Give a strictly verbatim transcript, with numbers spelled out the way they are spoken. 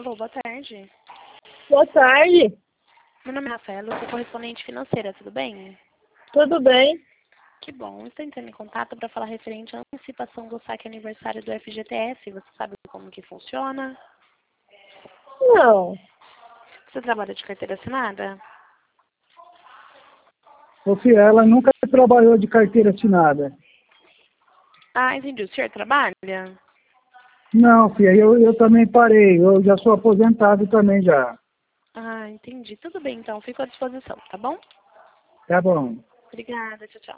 Alô, boa tarde. Boa tarde. Meu nome é Rafaela, eu sou correspondente financeira, tudo bem? Tudo bem? Que bom, estou entrando em contato para falar referente à antecipação do saque aniversário do F G T S. Você sabe como que funciona? Não. Você trabalha de carteira assinada? Ô, filha, ela nunca trabalhou de carteira assinada. Ah, entendi. O senhor trabalha? Não, filha, eu, eu também parei. Eu já sou aposentado também já. Ah, entendi. Tudo bem, então. Fico à disposição, tá bom? Tá bom. Obrigada. Tchau, tchau.